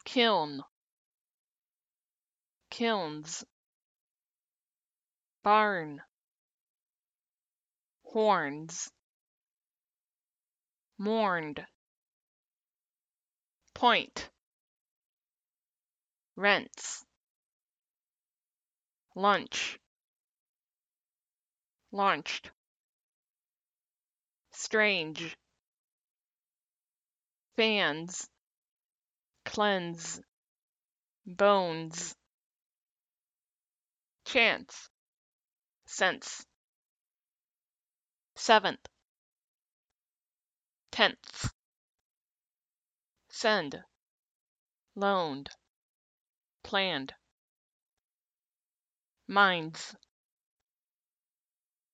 kiln, kilns, barn, horns, mourned, point, rents, lunch, launched, strange, fans, cleanse, bones, chance, sense, seventh, tenth, send, loaned, planned, minds,